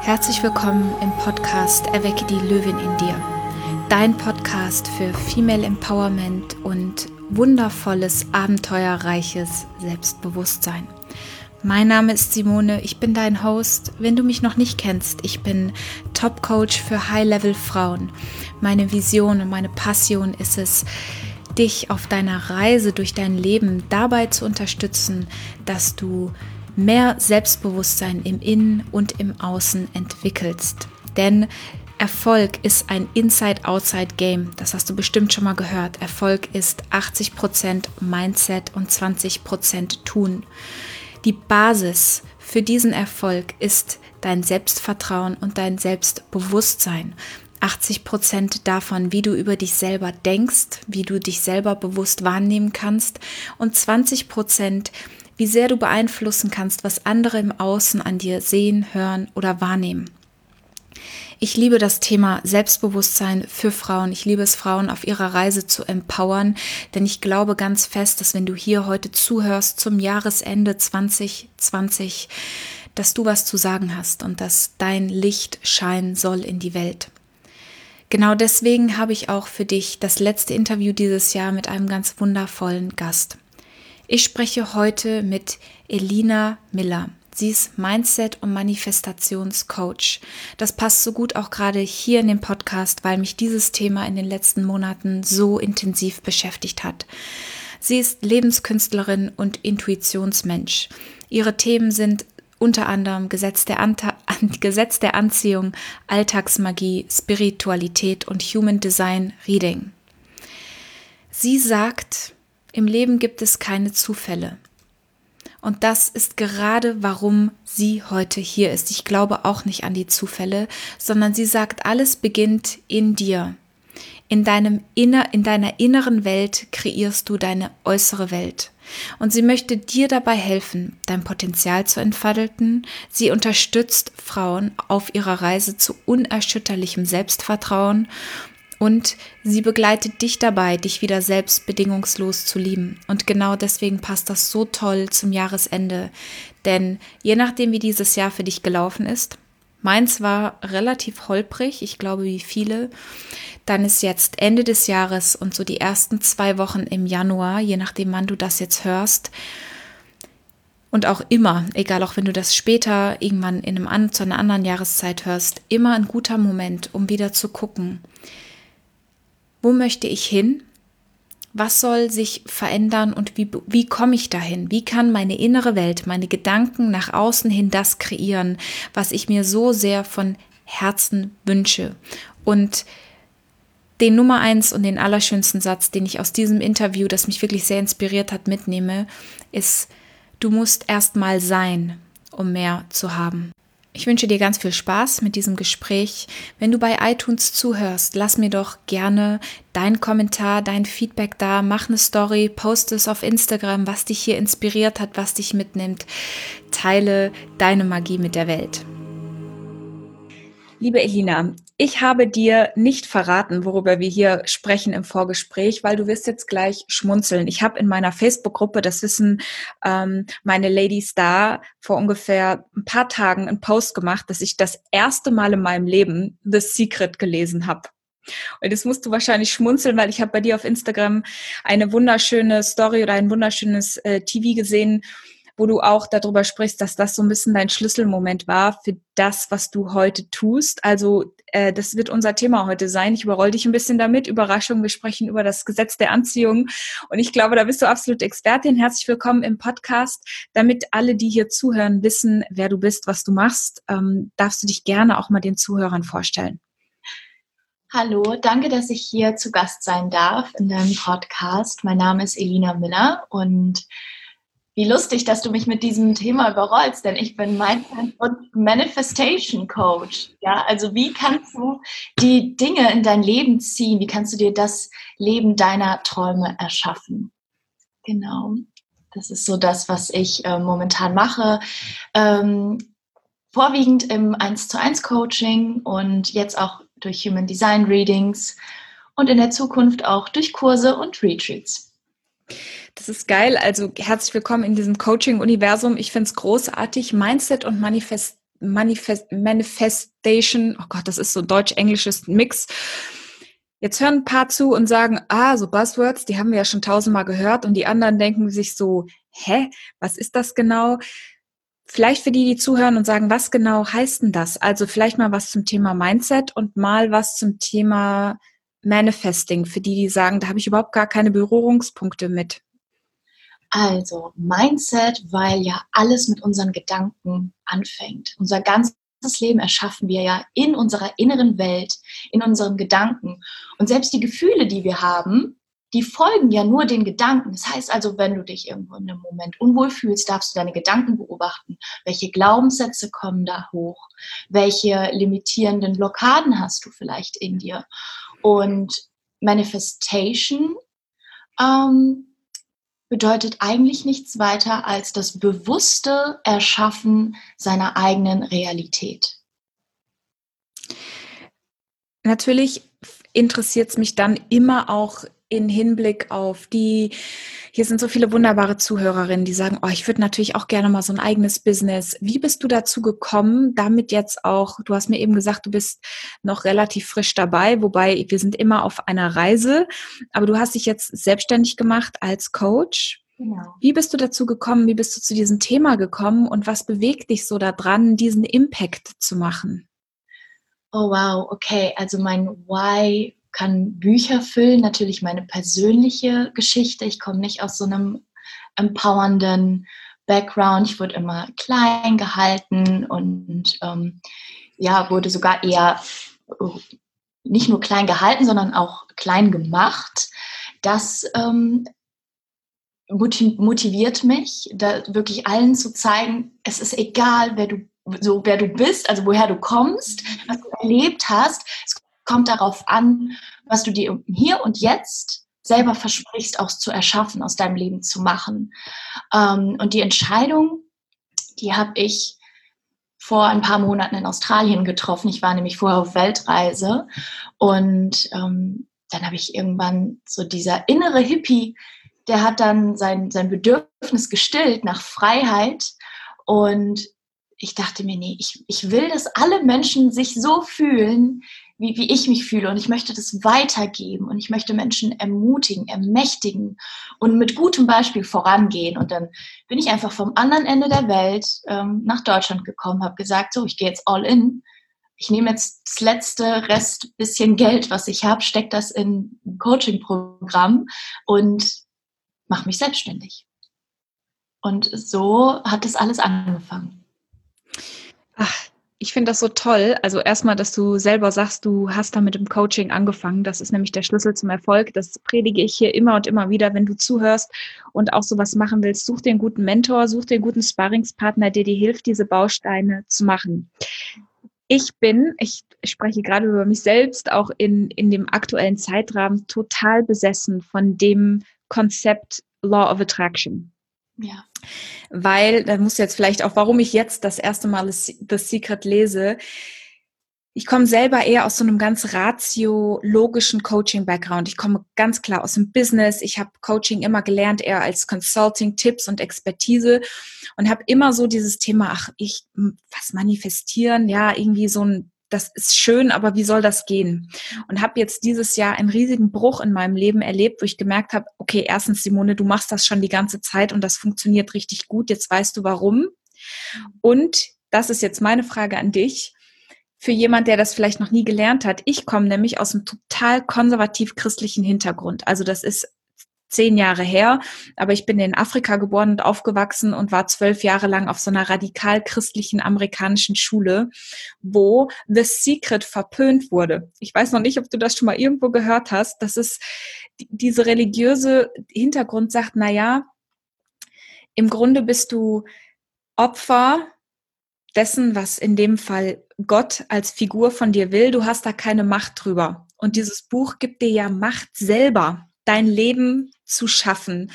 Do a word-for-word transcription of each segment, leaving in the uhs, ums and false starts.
Herzlich willkommen im Podcast Erwecke die Löwin in dir. Dein Podcast für Female Empowerment und wundervolles, abenteuerreiches Selbstbewusstsein. Mein Name ist Simone, ich bin dein Host. Wenn du mich noch nicht kennst, ich bin Top-Coach für High-Level-Frauen. Meine Vision und meine Passion ist es, dich auf deiner Reise durch dein Leben dabei zu unterstützen, dass du mehr Selbstbewusstsein im Innen und im Außen entwickelst. Denn Erfolg ist ein Inside-Outside-Game. Das hast du bestimmt schon mal gehört. Erfolg ist achtzig Prozent Mindset und zwanzig Prozent Tun. Die Basis für diesen Erfolg ist dein Selbstvertrauen und dein Selbstbewusstsein. achtzig Prozent davon, wie du über dich selber denkst, wie du dich selber bewusst wahrnehmen kannst und zwanzig Prozent, wie sehr du beeinflussen kannst, was andere im Außen an dir sehen, hören oder wahrnehmen. Ich liebe das Thema Selbstbewusstsein für Frauen. Ich liebe es, Frauen auf ihrer Reise zu empowern, denn ich glaube ganz fest, dass wenn du hier heute zuhörst zum Jahresende zwanzig zwanzig, dass du was zu sagen hast und dass dein Licht scheinen soll in die Welt. Genau deswegen habe ich auch für dich das letzte Interview dieses Jahr mit einem ganz wundervollen Gast. Ich spreche heute mit Elina Miller. Sie ist Mindset- und Manifestationscoach. Das passt so gut auch gerade hier in dem Podcast, weil mich dieses Thema in den letzten Monaten so intensiv beschäftigt hat. Sie ist Lebenskünstlerin und Intuitionsmensch. Ihre Themen sind unter anderem Gesetz der, Anta- Gesetz der Anziehung, Alltagsmagie, Spiritualität und Human Design Reading. Sie sagt, im Leben gibt es keine Zufälle. Und das ist gerade, warum sie heute hier ist. Ich glaube auch nicht an die Zufälle, sondern sie sagt, alles beginnt in dir. In deinem Inner, in deiner inneren Welt kreierst du deine äußere Welt. Und sie möchte dir dabei helfen, dein Potenzial zu entfalten. Sie unterstützt Frauen auf ihrer Reise zu unerschütterlichem Selbstvertrauen. Und sie begleitet dich dabei, dich wieder selbst bedingungslos zu lieben. Und genau deswegen passt das so toll zum Jahresende. Denn je nachdem, wie dieses Jahr für dich gelaufen ist, meins war relativ holprig, ich glaube wie viele, dann ist jetzt Ende des Jahres und so die ersten zwei Wochen im Januar, je nachdem, wann du das jetzt hörst, und auch immer, egal auch wenn du das später irgendwann in einem, zu einer anderen Jahreszeit hörst, immer ein guter Moment, um wieder zu gucken, wo möchte ich hin? Was soll sich verändern und wie, wie komme ich dahin? Wie kann meine innere Welt, meine Gedanken nach außen hin das kreieren, was ich mir so sehr von Herzen wünsche? Und den Nummer eins und den allerschönsten Satz, den ich aus diesem Interview, das mich wirklich sehr inspiriert hat, mitnehme, ist: Du musst erst mal sein, um mehr zu haben. Ich wünsche dir ganz viel Spaß mit diesem Gespräch. Wenn du bei iTunes zuhörst, lass mir doch gerne deinen Kommentar, dein Feedback da, mach eine Story, poste es auf Instagram, was dich hier inspiriert hat, was dich mitnimmt. Teile deine Magie mit der Welt. Liebe Elina, ich habe dir nicht verraten, worüber wir hier sprechen im Vorgespräch, weil du wirst jetzt gleich schmunzeln. Ich habe in meiner Facebook-Gruppe, das wissen ähm, meine Ladies da, vor ungefähr ein paar Tagen einen Post gemacht, dass ich das erste Mal in meinem Leben The Secret gelesen habe. Und das musst du wahrscheinlich schmunzeln, weil ich habe bei dir auf Instagram eine wunderschöne Story oder ein wunderschönes äh, T V gesehen, wo du auch darüber sprichst, dass das so ein bisschen dein Schlüsselmoment war für das, was du heute tust. Also äh, das wird unser Thema heute sein. Ich überroll dich ein bisschen damit. Überraschung, wir sprechen über das Gesetz der Anziehung. Und ich glaube, da bist du absolut Expertin. Herzlich willkommen im Podcast. Damit alle, die hier zuhören, wissen, wer du bist, was du machst, ähm, darfst du dich gerne auch mal den Zuhörern vorstellen. Hallo, danke, dass ich hier zu Gast sein darf in deinem Podcast. Mein Name ist Elina Miller und wie lustig, dass du mich mit diesem Thema überrollst, denn ich bin Mindset- und Manifestation Coach. Ja, also wie kannst du die Dinge in dein Leben ziehen? Wie kannst du dir das Leben deiner Träume erschaffen? Genau, das ist so das, was ich äh, momentan mache. Ähm, vorwiegend im eins zu eins Coaching und jetzt auch durch Human Design Readings und in der Zukunft auch durch Kurse und Retreats. Das ist geil. Also herzlich willkommen in diesem Coaching-Universum. Ich finde es großartig. Mindset und Manifest Manifest, Manifestation, oh Gott, das ist so deutsch-englisches Mix. Jetzt hören ein paar zu und sagen, ah, so Buzzwords, die haben wir ja schon tausendmal gehört, und die anderen denken sich so, hä, was ist das genau? Vielleicht für die, die zuhören und sagen, was genau heißt denn das? Also vielleicht mal was zum Thema Mindset und mal was zum Thema Manifesting, für die, die sagen, da habe ich überhaupt gar keine Berührungspunkte mit. Also Mindset, weil ja alles mit unseren Gedanken anfängt. Unser ganzes Leben erschaffen wir ja in unserer inneren Welt, in unseren Gedanken. Und selbst die Gefühle, die wir haben, die folgen ja nur den Gedanken. Das heißt also, wenn du dich irgendwo in einem Moment unwohl fühlst, darfst du deine Gedanken beobachten. Welche Glaubenssätze kommen da hoch? Welche limitierenden Blockaden hast du vielleicht in dir? Und Manifestation ähm, bedeutet eigentlich nichts weiter als das bewusste Erschaffen seiner eigenen Realität. Natürlich interessiert es mich dann immer auch in Hinblick auf die, hier sind so viele wunderbare Zuhörerinnen, die sagen, oh, ich würde natürlich auch gerne mal so ein eigenes Business. Wie bist du dazu gekommen, damit jetzt auch, du hast mir eben gesagt, du bist noch relativ frisch dabei, wobei wir sind immer auf einer Reise, aber du hast dich jetzt selbstständig gemacht als Coach. Genau. Wie bist du dazu gekommen, wie bist du zu diesem Thema gekommen und was bewegt dich so daran, diesen Impact zu machen? Oh wow, okay, also mein Why kann Bücher füllen, natürlich meine persönliche Geschichte. Ich komme nicht aus so einem empowernden Background. Ich wurde immer klein gehalten und ähm, ja, wurde sogar eher nicht nur klein gehalten, sondern auch klein gemacht. Das ähm, motiviert mich, da wirklich allen zu zeigen, es ist egal, wer du so wer du bist, also woher du kommst, was du erlebt hast. Es kommt darauf an, was du dir hier und jetzt selber versprichst, auch zu erschaffen, aus deinem Leben zu machen. Ähm, und die Entscheidung, die habe ich vor ein paar Monaten in Australien getroffen. Ich war nämlich vorher auf Weltreise und ähm, dann habe ich irgendwann so dieser innere Hippie, der hat dann sein, sein Bedürfnis gestillt nach Freiheit, und ich dachte mir, nee, ich, ich will, dass alle Menschen sich so fühlen, wie, wie ich mich fühle, und ich möchte das weitergeben und ich möchte Menschen ermutigen, ermächtigen und mit gutem Beispiel vorangehen. Und dann bin ich einfach vom anderen Ende der Welt ähm, nach Deutschland gekommen, habe gesagt, so, ich gehe jetzt all in. Ich nehme jetzt das letzte Rest bisschen Geld, was ich habe, stecke das in ein Coaching-Programm und mache mich selbstständig. Und so hat das alles angefangen. Ach, ich finde das so toll. Also erstmal, dass du selber sagst, du hast da mit dem Coaching angefangen. Das ist nämlich der Schlüssel zum Erfolg. Das predige ich hier immer und immer wieder, wenn du zuhörst und auch sowas machen willst. Such dir einen guten Mentor, such dir einen guten Sparringspartner, der dir hilft, diese Bausteine zu machen. Ich bin, ich spreche gerade über mich selbst, auch in, in dem aktuellen Zeitrahmen total besessen von dem Konzept Law of Attraction. Ja. Weil, da musst du jetzt vielleicht auch, warum ich jetzt das erste Mal The Secret lese. Ich komme selber eher aus so einem ganz ratio-logischen Coaching-Background. Ich komme ganz klar aus dem Business. Ich habe Coaching immer gelernt, eher als Consulting, Tipps und Expertise, und habe immer so dieses Thema, ach, ich, was manifestieren, ja, irgendwie so ein, das ist schön, aber wie soll das gehen? Und habe jetzt dieses Jahr einen riesigen Bruch in meinem Leben erlebt, wo ich gemerkt habe, okay, erstens, Simone, du machst das schon die ganze Zeit und das funktioniert richtig gut, jetzt weißt du warum. Und das ist jetzt meine Frage an dich, für jemand, der das vielleicht noch nie gelernt hat. Ich komme nämlich aus einem total konservativ-christlichen Hintergrund. Also das ist zehn Jahre her, aber ich bin in Afrika geboren und aufgewachsen und war zwölf Jahre lang auf so einer radikal christlichen amerikanischen Schule, wo The Secret verpönt wurde. Ich weiß noch nicht, ob du das schon mal irgendwo gehört hast, dass es diese religiöse Hintergrund sagt, na ja, im Grunde bist du Opfer dessen, was in dem Fall Gott als Figur von dir will. Du hast da keine Macht drüber. Und dieses Buch gibt dir ja Macht selber, dein Leben zu schaffen.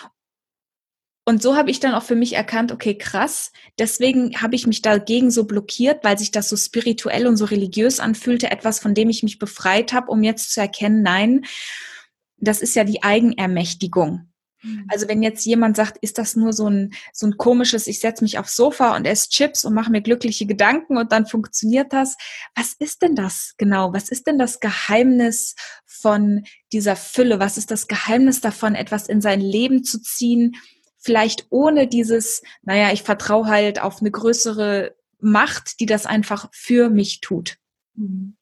Und so habe ich dann auch für mich erkannt, okay, krass, deswegen habe ich mich dagegen so blockiert, weil sich das so spirituell und so religiös anfühlte, etwas, von dem ich mich befreit habe, um jetzt zu erkennen, nein, das ist ja die Eigenermächtigung. Also wenn jetzt jemand sagt, ist das nur so ein, so ein komisches, ich setze mich aufs Sofa und esse Chips und mache mir glückliche Gedanken und dann funktioniert das. Was ist denn das genau? Was ist denn das Geheimnis von dieser Fülle? Was ist das Geheimnis davon, etwas in sein Leben zu ziehen? Vielleicht ohne dieses, naja, ich vertraue halt auf eine größere Macht, die das einfach für mich tut. Mhm.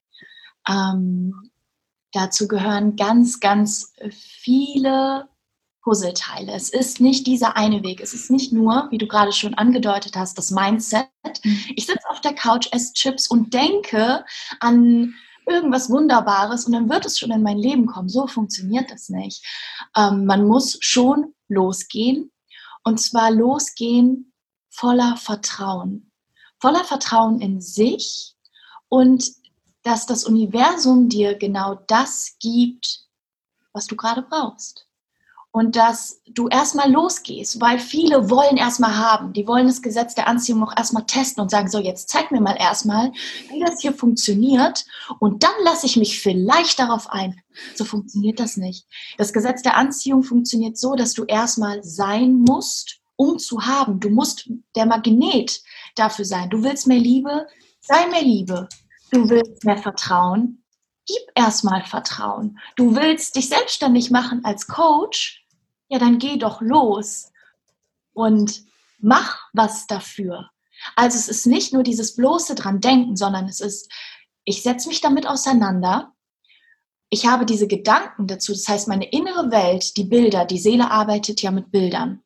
Ähm, dazu gehören ganz, ganz viele Puzzleteile. Es ist nicht dieser eine Weg. Es ist nicht nur, wie du gerade schon angedeutet hast, das Mindset. Ich sitze auf der Couch, esse Chips und denke an irgendwas Wunderbares und dann wird es schon in mein Leben kommen. So funktioniert das nicht. Ähm, man muss schon losgehen und zwar losgehen voller Vertrauen. Voller Vertrauen in sich und dass das Universum dir genau das gibt, was du gerade brauchst. Und dass du erstmal losgehst, weil viele wollen erstmal haben. Die wollen das Gesetz der Anziehung auch erstmal testen und sagen, so jetzt zeig mir mal erstmal, wie das hier funktioniert und dann lasse ich mich vielleicht darauf ein. So funktioniert das nicht. Das Gesetz der Anziehung funktioniert so, dass du erstmal sein musst, um zu haben. Du musst der Magnet dafür sein. Du willst mehr Liebe, sei mehr Liebe. Du willst mehr Vertrauen, gib erstmal Vertrauen. Du willst dich selbstständig machen als Coach, ja, dann geh doch los und mach was dafür. Also es ist nicht nur dieses bloße dran denken, sondern es ist, ich setze mich damit auseinander, ich habe diese Gedanken dazu, das heißt meine innere Welt, die Bilder, die Seele arbeitet ja mit Bildern.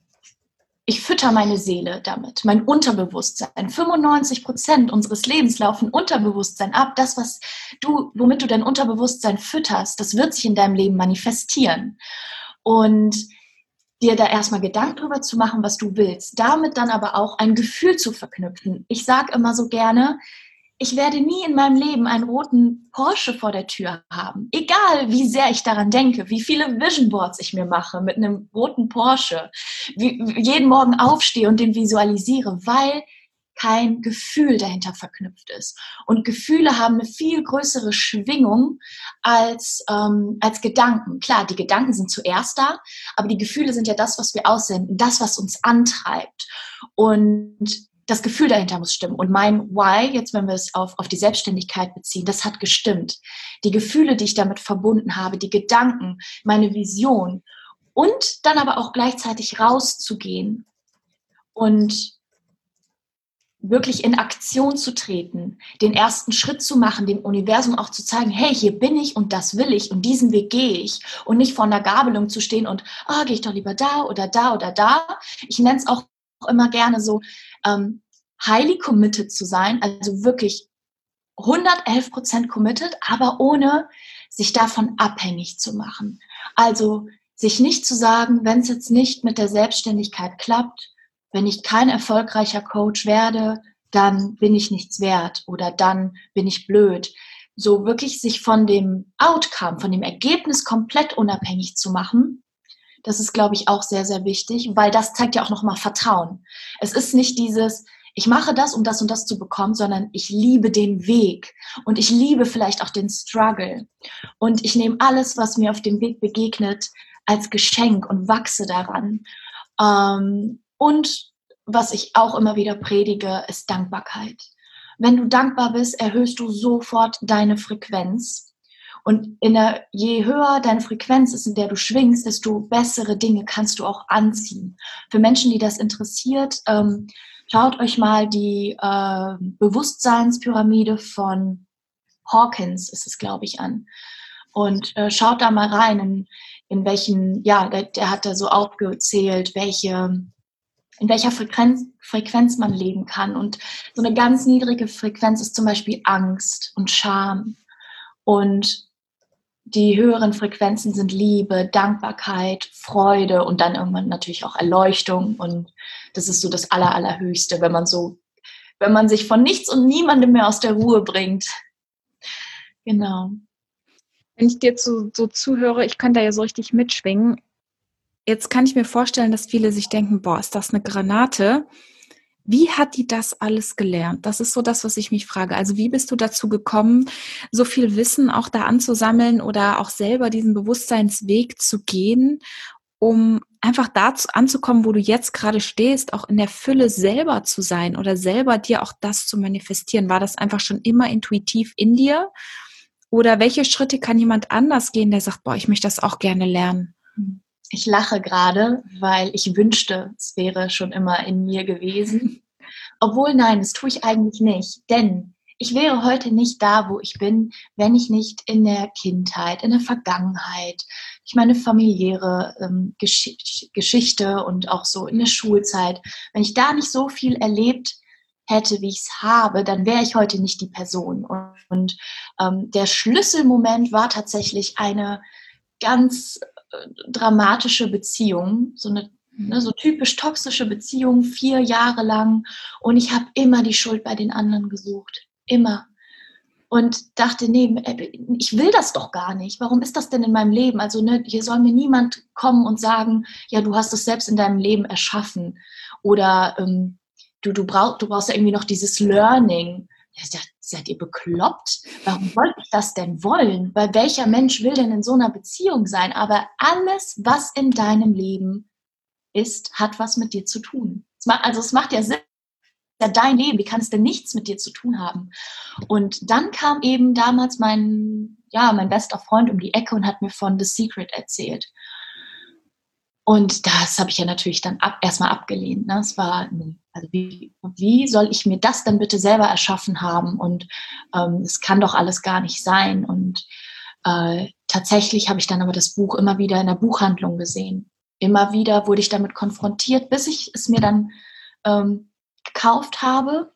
Ich fütter meine Seele damit, mein Unterbewusstsein. fünfundneunzig Prozent unseres Lebens laufen Unterbewusstsein ab. Das, was du, womit du dein Unterbewusstsein fütterst, das wird sich in deinem Leben manifestieren. Und dir da erstmal Gedanken drüber zu machen, was du willst. Damit dann aber auch ein Gefühl zu verknüpfen. Ich sage immer so gerne, ich werde nie in meinem Leben einen roten Porsche vor der Tür haben. Egal, wie sehr ich daran denke, wie viele Vision Boards ich mir mache mit einem roten Porsche, wie, jeden Morgen aufstehe und den visualisiere, weil kein Gefühl dahinter verknüpft ist. Und Gefühle haben eine viel größere Schwingung als, ähm, als Gedanken. Klar, die Gedanken sind zuerst da, aber die Gefühle sind ja das, was wir aussenden, das, was uns antreibt. Und das Gefühl dahinter muss stimmen. Und mein Why, jetzt wenn wir es auf, auf die Selbstständigkeit beziehen, das hat gestimmt. Die Gefühle, die ich damit verbunden habe, die Gedanken, meine Vision und dann aber auch gleichzeitig rauszugehen und wirklich in Aktion zu treten, den ersten Schritt zu machen, dem Universum auch zu zeigen, hey, hier bin ich und das will ich und diesen Weg gehe ich und nicht vor einer Gabelung zu stehen und, ah, oh, gehe ich doch lieber da oder da oder da. Ich nenne es auch immer gerne so, ähm, highly committed zu sein, also wirklich hundertelf Prozent committed, aber ohne sich davon abhängig zu machen. Also sich nicht zu sagen, wenn es jetzt nicht mit der Selbstständigkeit klappt, wenn ich kein erfolgreicher Coach werde, dann bin ich nichts wert oder dann bin ich blöd. So wirklich sich von dem Outcome, von dem Ergebnis komplett unabhängig zu machen, das ist, glaube ich, auch sehr, sehr wichtig, weil das zeigt ja auch nochmal Vertrauen. Es ist nicht dieses, ich mache das, um das und das zu bekommen, sondern ich liebe den Weg und ich liebe vielleicht auch den Struggle. Und ich nehme alles, was mir auf dem Weg begegnet, als Geschenk und wachse daran. Ähm, Und was ich auch immer wieder predige, ist Dankbarkeit. Wenn du dankbar bist, erhöhst du sofort deine Frequenz. Und in der, je höher deine Frequenz ist, in der du schwingst, desto bessere Dinge kannst du auch anziehen. Für Menschen, die das interessiert, ähm, schaut euch mal die äh, Bewusstseinspyramide von Hawkins, ist es, glaube ich, an. Und äh, schaut da mal rein, in, in welchen, ja, der, der hat da so aufgezählt, welche in welcher Frequenz, Frequenz man leben kann. Und so eine ganz niedrige Frequenz ist zum Beispiel Angst und Scham. Und die höheren Frequenzen sind Liebe, Dankbarkeit, Freude und dann irgendwann natürlich auch Erleuchtung. Und das ist so das Aller, Allerhöchste, wenn man so, wenn man sich von nichts und niemandem mehr aus der Ruhe bringt. Genau. Wenn ich dir zu, so zuhöre, ich kann da ja so richtig mitschwingen. Jetzt kann ich mir vorstellen, dass viele sich denken, boah, ist das eine Granate? Wie hat die das alles gelernt? Das ist so das, was ich mich frage. Also wie bist du dazu gekommen, so viel Wissen auch da anzusammeln oder auch selber diesen Bewusstseinsweg zu gehen, um einfach dazu anzukommen, wo du jetzt gerade stehst, auch in der Fülle selber zu sein oder selber dir auch das zu manifestieren? War das einfach schon immer intuitiv in dir? Oder welche Schritte kann jemand anders gehen, der sagt, boah, ich möchte das auch gerne lernen? Ich lache gerade, weil ich wünschte, es wäre schon immer in mir gewesen. Obwohl, nein, das tue ich eigentlich nicht. Denn ich wäre heute nicht da, wo ich bin, wenn ich nicht in der Kindheit, in der Vergangenheit, ich meine familiäre ähm, Gesch- Geschichte und auch so in der Schulzeit, wenn ich da nicht so viel erlebt hätte, wie ich es habe, dann wäre ich heute nicht die Person. Und, und ähm, der Schlüsselmoment war tatsächlich eine ganz äh, dramatische Beziehung, so eine ne, so typisch toxische Beziehung, vier Jahre lang. Und ich habe immer die Schuld bei den anderen gesucht. Immer. Und dachte, nee, ich will das doch gar nicht. Warum ist das denn in meinem Leben? Also ne, hier soll mir niemand kommen und sagen, ja, du hast es selbst in deinem Leben erschaffen. Oder ähm, du, du, brauch, du brauchst ja irgendwie noch dieses Learning. Ja, seid ihr bekloppt? Warum wollte ich das denn wollen? Weil welcher Mensch will denn in so einer Beziehung sein? Aber alles, was in deinem Leben ist, hat was mit dir zu tun. Also es macht ja Sinn, ja dein Leben, wie kann es denn nichts mit dir zu tun haben? Und dann kam eben damals mein, ja, mein bester Freund um die Ecke und hat mir von The Secret erzählt. Und das habe ich ja natürlich dann ab, erstmal abgelehnt. Ne? Es war, also wie, wie soll ich mir das denn bitte selber erschaffen haben? Und ähm, es kann doch alles gar nicht sein. Und äh, tatsächlich habe ich dann aber das Buch immer wieder in der Buchhandlung gesehen. Immer wieder wurde ich damit konfrontiert, bis ich es mir dann ähm, gekauft habe.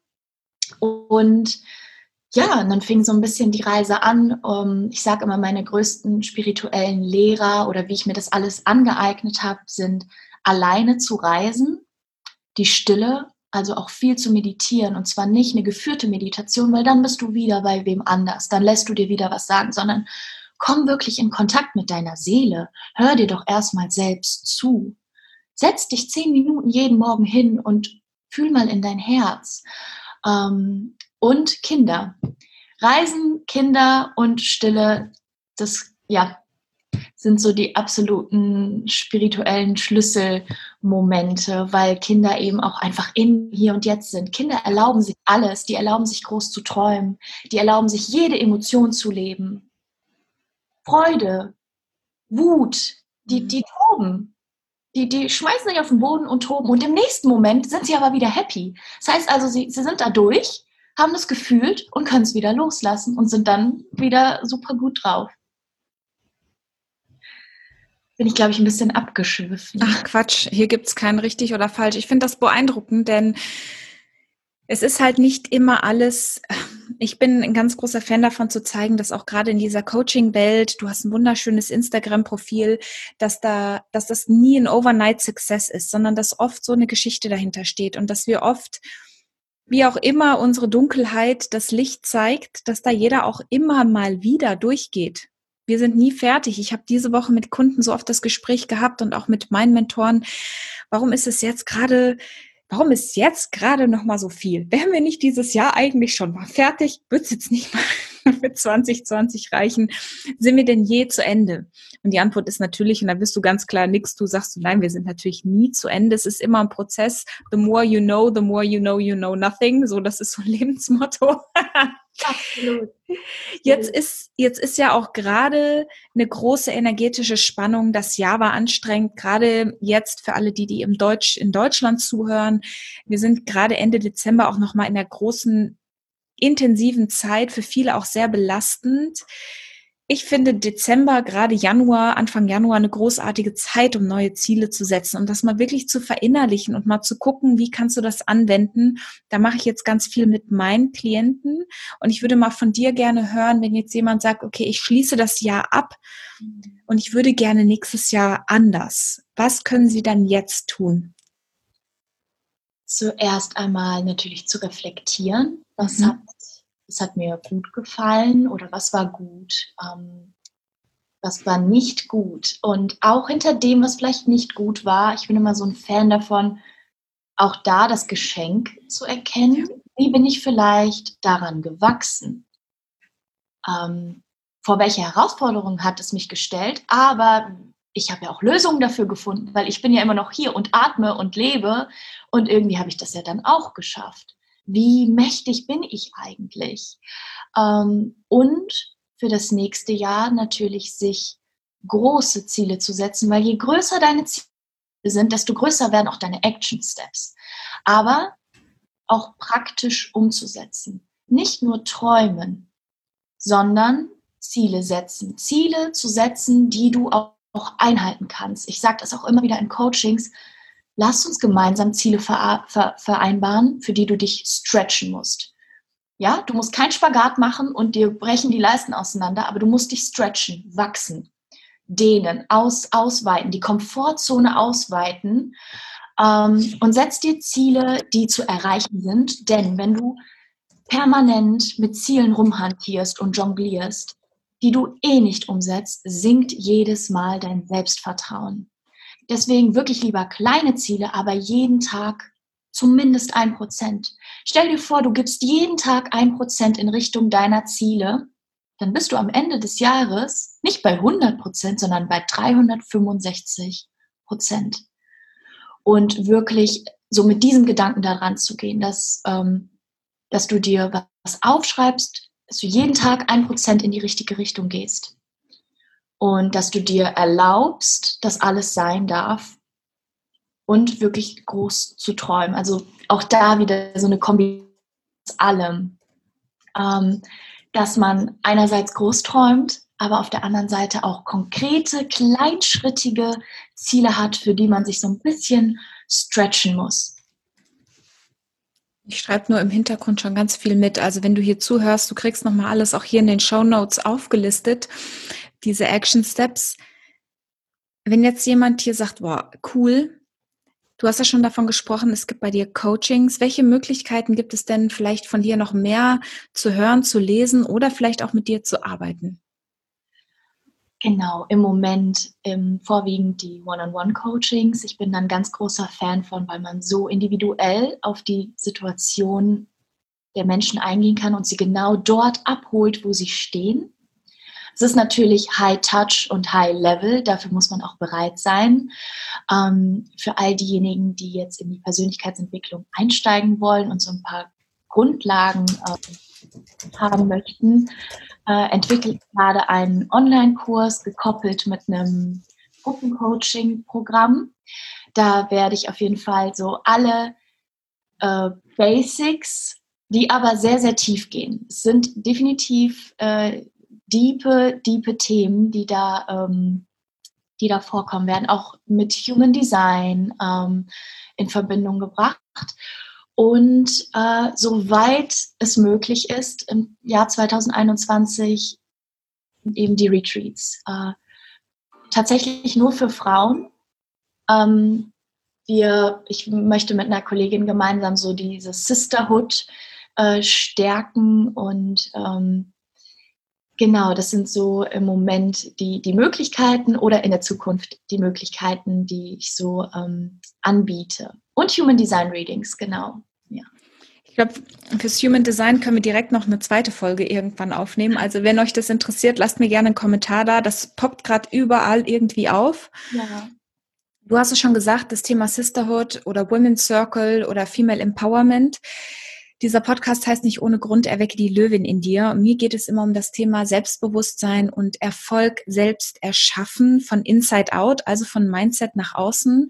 Und ja, und dann fing so ein bisschen die Reise an. Um, ich sage immer, meine größten spirituellen Lehrer oder wie ich mir das alles angeeignet habe, sind alleine zu reisen, die Stille, also auch viel zu meditieren. Und zwar nicht eine geführte Meditation, weil dann bist du wieder bei wem anders. Dann lässt du dir wieder was sagen, sondern komm wirklich in Kontakt mit deiner Seele. Hör dir doch erstmal selbst zu. Setz dich zehn Minuten jeden Morgen hin und fühl mal in dein Herz. Ähm, und Kinder. Reisen, Kinder und Stille, das ja, sind so die absoluten spirituellen Schlüsselmomente, weil Kinder eben auch einfach im Hier und Jetzt sind. Kinder erlauben sich alles, die erlauben sich groß zu träumen, die erlauben sich jede Emotion zu leben. Freude, Wut, die, die toben. Die, die schmeißen sich auf den Boden und toben und im nächsten Moment sind sie aber wieder happy. Das heißt also, sie, sie sind da durch, haben das gefühlt und können es wieder loslassen und sind dann wieder super gut drauf. Bin ich, glaube ich, ein bisschen abgeschwiffen. Ach Quatsch, hier gibt es kein richtig oder falsch. Ich finde das beeindruckend, denn es ist halt nicht immer alles, ich bin ein ganz großer Fan davon zu zeigen, dass auch gerade in dieser Coaching-Welt, du hast ein wunderschönes Instagram-Profil, dass da, dass das nie ein Overnight-Success ist, sondern dass oft so eine Geschichte dahinter steht und dass wir oft, wie auch immer unsere Dunkelheit das Licht zeigt, dass da jeder auch immer mal wieder durchgeht. Wir sind nie fertig. Ich habe diese Woche mit Kunden so oft das Gespräch gehabt und auch mit meinen Mentoren. Warum ist es jetzt gerade, warum ist jetzt gerade noch mal so viel? Wären wir nicht dieses Jahr eigentlich schon mal fertig? Wird es jetzt nicht mal für zwanzig zwanzig reichen? Sind wir denn je zu Ende? Und die Antwort ist natürlich, und da bist du ganz klar nix, du sagst, nein, wir sind natürlich nie zu Ende. Es ist immer ein Prozess. The more you know, the more you know, you know nothing. So, das ist so ein Lebensmotto. Absolut. Jetzt ist, jetzt ist ja auch gerade eine große energetische Spannung. Das Jahr war anstrengend, gerade jetzt für alle, die, die im Deutsch, in Deutschland zuhören. Wir sind gerade Ende Dezember auch nochmal in der großen, intensiven Zeit, für viele auch sehr belastend. Ich finde Dezember, gerade Januar, Anfang Januar eine großartige Zeit, um neue Ziele zu setzen, um das mal wirklich zu verinnerlichen und mal zu gucken, wie kannst du das anwenden. Da mache ich jetzt ganz viel mit meinen Klienten und ich würde mal von dir gerne hören, wenn jetzt jemand sagt, okay, ich schließe das Jahr ab und ich würde gerne nächstes Jahr anders. Was können Sie dann jetzt tun? Zuerst einmal natürlich zu reflektieren, was Mhm. hat was hat mir gut gefallen oder was war gut, ähm, was war nicht gut. Und auch hinter dem, was vielleicht nicht gut war, ich bin immer so ein Fan davon, auch da das Geschenk zu erkennen. Ja. Wie bin ich vielleicht daran gewachsen? Ähm, vor welche Herausforderungen hat es mich gestellt? Aber ich habe ja auch Lösungen dafür gefunden, weil ich bin ja immer noch hier und atme und lebe und irgendwie habe ich das ja dann auch geschafft. Wie mächtig bin ich eigentlich? Ähm, und für das nächste Jahr natürlich sich große Ziele zu setzen, weil je größer deine Ziele sind, desto größer werden auch deine Action Steps. Aber auch praktisch umzusetzen. Nicht nur träumen, sondern Ziele setzen. Ziele zu setzen, die du auch einhalten kannst. Ich sage das auch immer wieder in Coachings. Lass uns gemeinsam Ziele vereinbaren, für die du dich stretchen musst. Ja, du musst keinen Spagat machen und dir brechen die Leisten auseinander, aber du musst dich stretchen, wachsen, dehnen, aus, ausweiten, die Komfortzone ausweiten ähm, und setz dir Ziele, die zu erreichen sind. Denn wenn du permanent mit Zielen rumhantierst und jonglierst, die du eh nicht umsetzt, sinkt jedes Mal dein Selbstvertrauen. Deswegen wirklich lieber kleine Ziele, aber jeden Tag zumindest ein Prozent. Stell dir vor, du gibst jeden Tag ein Prozent in Richtung deiner Ziele, dann bist du am Ende des Jahres nicht bei hundert Prozent, sondern bei dreihundertfünfundsechzig Prozent. Und wirklich so mit diesem Gedanken daran zu gehen, dass, ähm, dass du dir was aufschreibst, dass du jeden Tag ein Prozent in die richtige Richtung gehst. Und dass du dir erlaubst, dass alles sein darf und wirklich groß zu träumen. Also auch da wieder so eine Kombination aus allem. Ähm, dass man einerseits groß träumt, aber auf der anderen Seite auch konkrete, kleinschrittige Ziele hat, für die man sich so ein bisschen stretchen muss. Ich schreibe nur im Hintergrund schon ganz viel mit. Also wenn du hier zuhörst, du kriegst nochmal alles auch hier in den Shownotes aufgelistet, diese Action Steps. Wenn jetzt jemand hier sagt, wow, cool, du hast ja schon davon gesprochen, es gibt bei dir Coachings. Welche Möglichkeiten gibt es denn vielleicht von dir noch mehr zu hören, zu lesen oder vielleicht auch mit dir zu arbeiten? Genau, im Moment ähm, vorwiegend die One-on-One-Coachings. Ich bin dann ganz großer Fan von, weil man so individuell auf die Situation der Menschen eingehen kann und sie genau dort abholt, wo sie stehen. Es ist natürlich High-Touch und High-Level, dafür muss man auch bereit sein. Ähm, für all diejenigen, die jetzt in die Persönlichkeitsentwicklung einsteigen wollen und so ein paar Grundlagen äh, haben möchten, äh, entwickle ich gerade einen Online-Kurs gekoppelt mit einem Gruppencoaching-Programm. Da werde ich auf jeden Fall so alle äh, Basics, die aber sehr, sehr tief gehen. Es sind definitiv äh, diepe, diepe Themen, die da, ähm, die da vorkommen werden, auch mit Human Design ähm, in Verbindung gebracht. Und äh, soweit es möglich ist, im Jahr zwanzig einundzwanzig eben die Retreats. Äh, tatsächlich nur für Frauen. Ähm, wir, ich möchte mit einer Kollegin gemeinsam so diese Sisterhood äh, stärken und ähm, genau, das sind so im Moment die, die Möglichkeiten oder in der Zukunft die Möglichkeiten, die ich so ähm, anbiete. Und Human Design Readings, genau. Ja. Ich glaube, fürs Human Design können wir direkt noch eine zweite Folge irgendwann aufnehmen. Also wenn euch das interessiert, lasst mir gerne einen Kommentar da. Das poppt gerade überall irgendwie auf. Ja. Du hast es schon gesagt, das Thema Sisterhood oder Women's Circle oder Female Empowerment. Dieser Podcast heißt nicht ohne Grund, erwecke die Löwin in dir. Mir geht es immer um das Thema Selbstbewusstsein und Erfolg selbst erschaffen, von Inside Out, also von Mindset nach außen.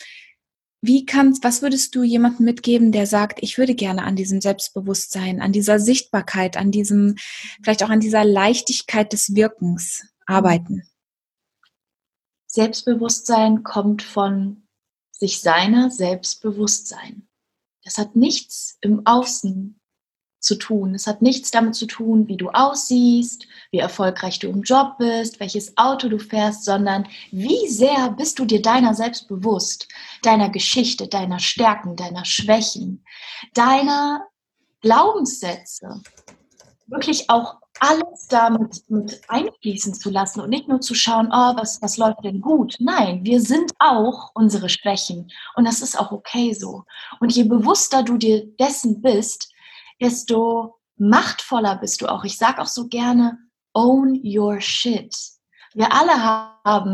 Wie kannst, was würdest du jemandem mitgeben, der sagt, ich würde gerne an diesem Selbstbewusstsein, an dieser Sichtbarkeit, an diesem, vielleicht auch an dieser Leichtigkeit des Wirkens arbeiten? Selbstbewusstsein kommt von sich seiner Selbstbewusstsein. Das hat nichts im Außen zu tun. Es hat nichts damit zu tun, wie du aussiehst, wie erfolgreich du im Job bist, welches Auto du fährst, sondern wie sehr bist du dir deiner selbst bewusst, deiner Geschichte, deiner Stärken, deiner Schwächen, deiner Glaubenssätze. Wirklich auch alles damit mit einfließen zu lassen und nicht nur zu schauen, oh, was, was läuft denn gut? Nein, wir sind auch unsere Schwächen und das ist auch okay so. Und je bewusster du dir dessen bist, desto machtvoller bist du auch. Ich sage auch so gerne, own your shit. Wir alle haben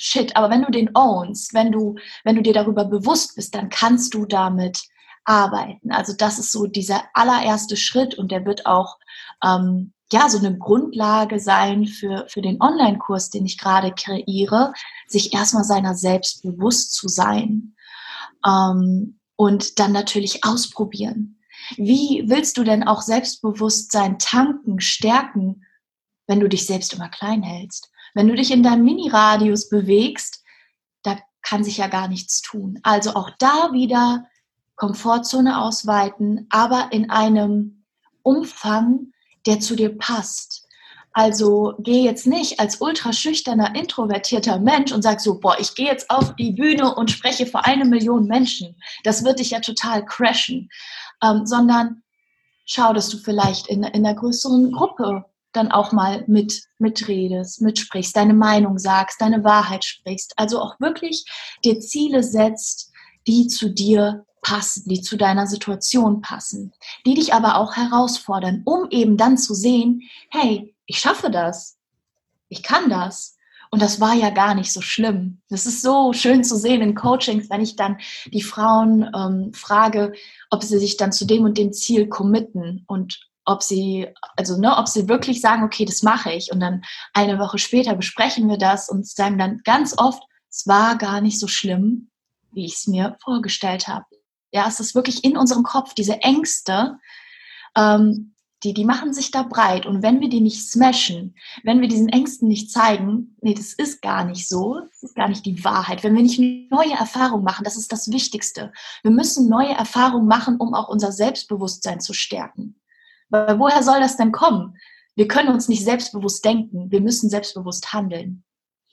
shit, aber wenn du den ownst, wenn du, wenn du dir darüber bewusst bist, dann kannst du damit arbeiten. Also das ist so dieser allererste Schritt und der wird auch ähm, ja so eine Grundlage sein für, für den Online-Kurs, den ich gerade kreiere, sich erstmal seiner selbst bewusst zu sein ähm, und dann natürlich ausprobieren. Wie willst du denn auch Selbstbewusstsein tanken, stärken, wenn du dich selbst immer klein hältst? Wenn du dich in deinem Mini-Radius bewegst, da kann sich ja gar nichts tun. Also auch da wieder Komfortzone ausweiten, aber in einem Umfang, der zu dir passt. Also geh jetzt nicht als ultra schüchterner, introvertierter Mensch und sag so, boah, ich gehe jetzt auf die Bühne und spreche vor eine Million Menschen. Das wird dich ja total crashen. Ähm, sondern schau, dass du vielleicht in, in einer größeren Gruppe dann auch mal mit, mitredest, mitsprichst, deine Meinung sagst, deine Wahrheit sprichst. Also auch wirklich dir Ziele setzt, die zu dir passen, die zu deiner Situation passen, die dich aber auch herausfordern, um eben dann zu sehen, hey, ich schaffe das, ich kann das. Und das war ja gar nicht so schlimm. Das ist so schön zu sehen in Coachings, wenn ich dann die Frauen ähm, frage, ob sie sich dann zu dem und dem Ziel committen und ob sie, also ne, ob sie wirklich sagen, okay, das mache ich. Und dann eine Woche später besprechen wir das und sagen dann ganz oft, es war gar nicht so schlimm, wie ich es mir vorgestellt habe. Ja, es ist wirklich in unserem Kopf, diese Ängste, ähm, die, die machen sich da breit. Und wenn wir die nicht smashen, wenn wir diesen Ängsten nicht zeigen, nee, das ist gar nicht so, das ist gar nicht die Wahrheit. Wenn wir nicht neue Erfahrungen machen, das ist das Wichtigste. Wir müssen neue Erfahrungen machen, um auch unser Selbstbewusstsein zu stärken. Weil woher soll das denn kommen? Wir können uns nicht selbstbewusst denken, wir müssen selbstbewusst handeln.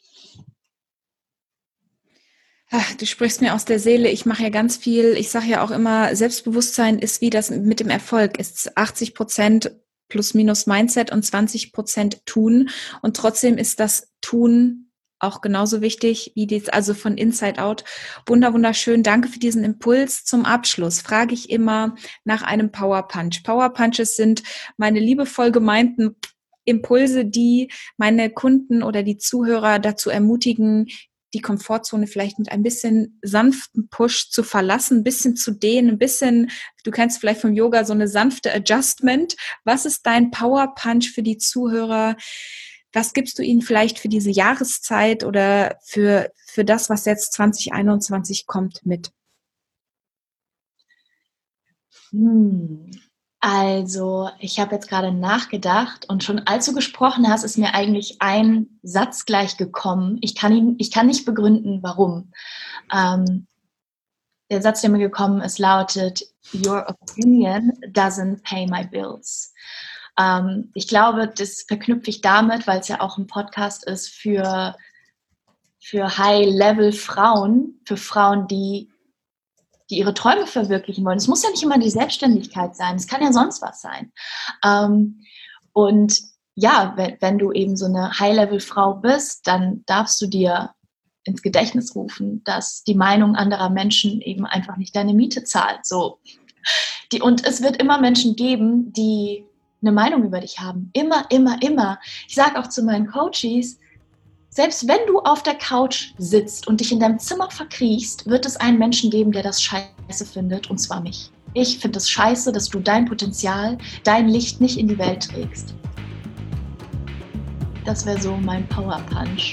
Ach, du sprichst mir aus der Seele. Ich mache ja ganz viel. Ich sage ja auch immer, Selbstbewusstsein ist wie das mit dem Erfolg. Ist achtzig Prozent plus minus Mindset und zwanzig Prozent Tun. Und trotzdem ist das Tun auch genauso wichtig wie das, also von Inside Out. Wunder, wunderschön. Danke für diesen Impuls. Zum Abschluss frage ich immer nach einem Power Punch. Power Punches sind meine liebevoll gemeinten Impulse, die meine Kunden oder die Zuhörer dazu ermutigen, die Komfortzone vielleicht mit ein bisschen sanften Push zu verlassen, ein bisschen zu dehnen, ein bisschen, du kennst vielleicht vom Yoga so eine sanfte Adjustment. Was ist dein Power Punch für die Zuhörer? Was gibst du ihnen vielleicht für diese Jahreszeit oder für, für das, was jetzt zwanzig einundzwanzig kommt, mit? Hm. Also, ich habe jetzt gerade nachgedacht und schon als du gesprochen hast, ist mir eigentlich ein Satz gleich gekommen. Ich kann ihn, ich kann nicht begründen, warum. Ähm, der Satz, der mir gekommen ist, lautet: Your opinion doesn't pay my bills. Ähm, ich glaube, das verknüpfe ich damit, weil es ja auch ein Podcast ist für, für High-Level-Frauen, für Frauen, die die ihre Träume verwirklichen wollen. Es muss ja nicht immer die Selbstständigkeit sein, es kann ja sonst was sein. Ähm, und ja, wenn, wenn du eben so eine High-Level-Frau bist, dann darfst du dir ins Gedächtnis rufen, dass die Meinung anderer Menschen eben einfach nicht deine Miete zahlt. So. Die, und es wird immer Menschen geben, die eine Meinung über dich haben. Immer, immer, immer. Ich sage auch zu meinen Coaches, selbst wenn du auf der Couch sitzt und dich in deinem Zimmer verkriechst, wird es einen Menschen geben, der das scheiße findet, und zwar mich. Ich finde es scheiße, dass du dein Potenzial, dein Licht nicht in die Welt trägst. Das wäre so mein Power Punch.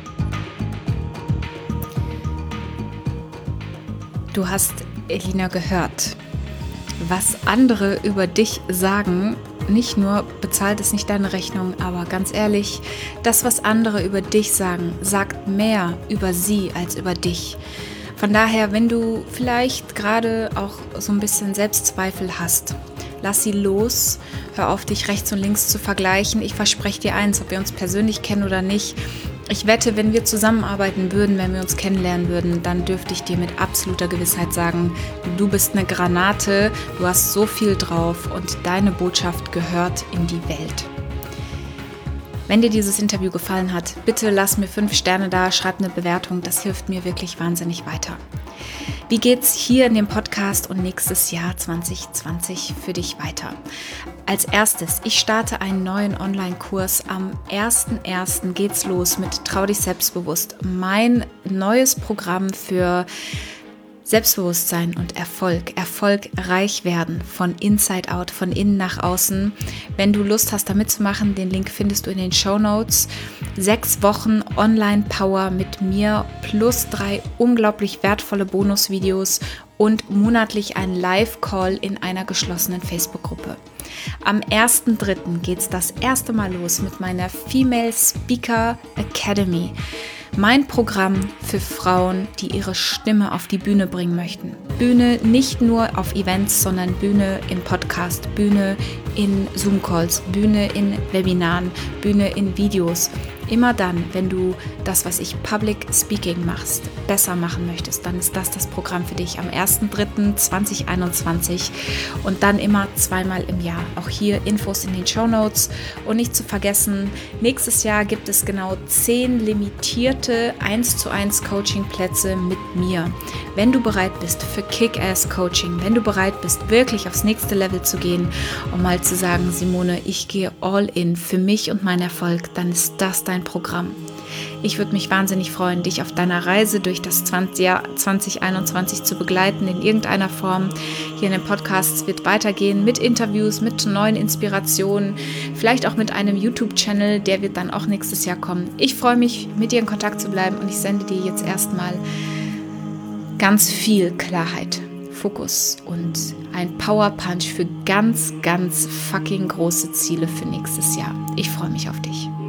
Du hast, Elina, gehört, was andere über dich sagen. Nicht nur bezahlt es nicht deine Rechnung, aber ganz ehrlich, das, was andere über dich sagen, sagt mehr über sie als über dich. Von daher, wenn du vielleicht gerade auch so ein bisschen Selbstzweifel hast, lass sie los, hör auf, dich rechts und links zu vergleichen. Ich verspreche dir eins, ob wir uns persönlich kennen oder nicht, ich wette, wenn wir zusammenarbeiten würden, wenn wir uns kennenlernen würden, dann dürfte ich dir mit absoluter Gewissheit sagen, du bist eine Granate, du hast so viel drauf und deine Botschaft gehört in die Welt. Wenn dir dieses Interview gefallen hat, bitte lass mir fünf Sterne da, schreib eine Bewertung, das hilft mir wirklich wahnsinnig weiter. Wie geht's hier in dem Podcast und nächstes Jahr zwanzig zwanzig für dich weiter? Als erstes, ich starte einen neuen Online-Kurs. Am ersten ersten geht's los mit Trau dich selbstbewusst. Mein neues Programm für Selbstbewusstsein und Erfolg, erfolgreich werden, von Inside Out, von innen nach außen. Wenn du Lust hast, da mitzumachen, den Link findest du in den Shownotes. Sechs Wochen Online-Power mit mir plus drei unglaublich wertvolle Bonusvideos und monatlich ein Live-Call in einer geschlossenen Facebook-Gruppe. Am ersten dritten geht es das erste Mal los mit meiner Female Speaker Academy. Mein Programm für Frauen, die ihre Stimme auf die Bühne bringen möchten. Bühne nicht nur auf Events, sondern Bühne im Podcast, Bühne in Zoom-Calls, Bühne in Webinaren, Bühne in Videos. Immer dann, wenn du das, was ich Public Speaking machst, besser machen möchtest, dann ist das das Programm für dich am ersten dritten zweitausendeinundzwanzig und dann immer zweimal im Jahr. Auch hier Infos in den Shownotes und nicht zu vergessen, nächstes Jahr gibt es genau zehn limitierte eins zu eins Coaching-Plätze mit mir. Wenn du bereit bist für Kick-Ass-Coaching, wenn du bereit bist, wirklich aufs nächste Level zu gehen, um mal zu sagen, Simone, ich gehe all in für mich und meinen Erfolg, dann ist das dein Programm. Ich würde mich wahnsinnig freuen, dich auf deiner Reise durch das Jahr zwanzig einundzwanzig zu begleiten in irgendeiner Form. Hier in dem Podcast wird weitergehen mit Interviews, mit neuen Inspirationen, vielleicht auch mit einem YouTube-Channel, der wird dann auch nächstes Jahr kommen. Ich freue mich, mit dir in Kontakt zu bleiben und ich sende dir jetzt erstmal ganz viel Klarheit, Fokus und ein Power-Punch für ganz, ganz fucking große Ziele für nächstes Jahr. Ich freue mich auf dich.